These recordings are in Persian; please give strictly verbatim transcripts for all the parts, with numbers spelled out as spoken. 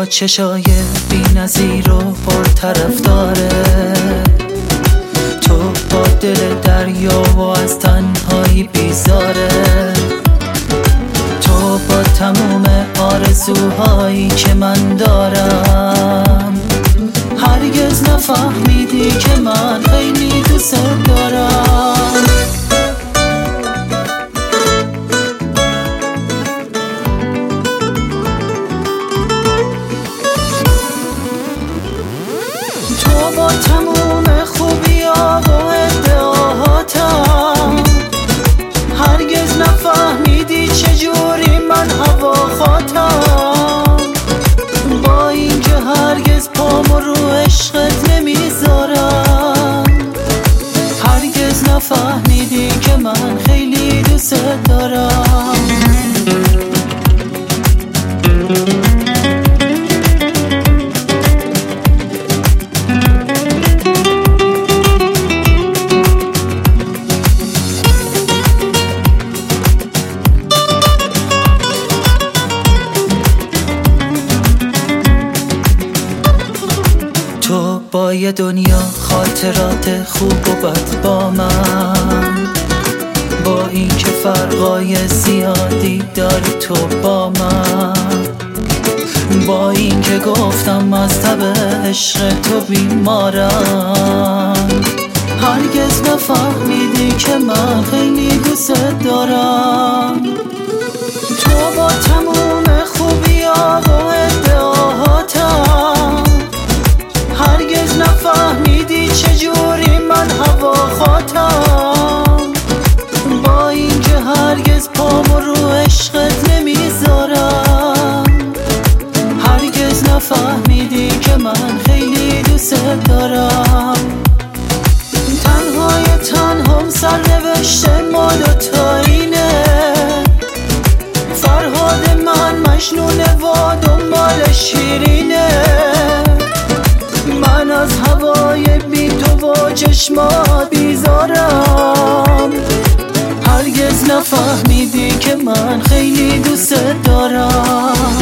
چشای بی نظیر و پرطرف داره، تو با دل دریا و از تنهایی بیزاره، تو با تموم آرزوهایی که من دارم هرگز نفهمیدی که من خیلی دوست دارم. تو با تموم خوبی‌ها و ادعاهاتم هرگز نفهمیدی چجوری من هواخواتم، با اینکه هرگز پامو رو عشقت نمیذارم، هرگز نفهمیدی که من خیلی دوست دارم. تو با یه دنیا خاطرات خوب و بد با من، با اینکه فرقای زیادی داری تو با من، با اینکه گفتم از تب عشق تو بیمارم، هرگز نفهمیدی که من خیلی دوست دارم. تو با تموم خوبی‌ها و ادعاهاتم هرگز نفهمیدی چجوری من هواخواتم، با اینکه هرگز پامو رو عشقت نمیذارم، هرگز نفهمیدی که من خیلی دوست دارم. تنهای تنهام سرنوشت ما دوتایینه، فرهاد من مجنونه و دنبال شیرینه، من از هوای بی تو و چشمات بیزارم، هرگز نفهمیدی که من خیلی دوست دارم.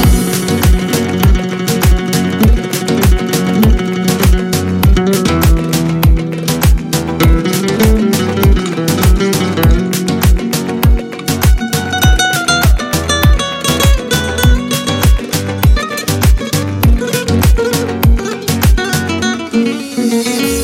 Mm-hmm.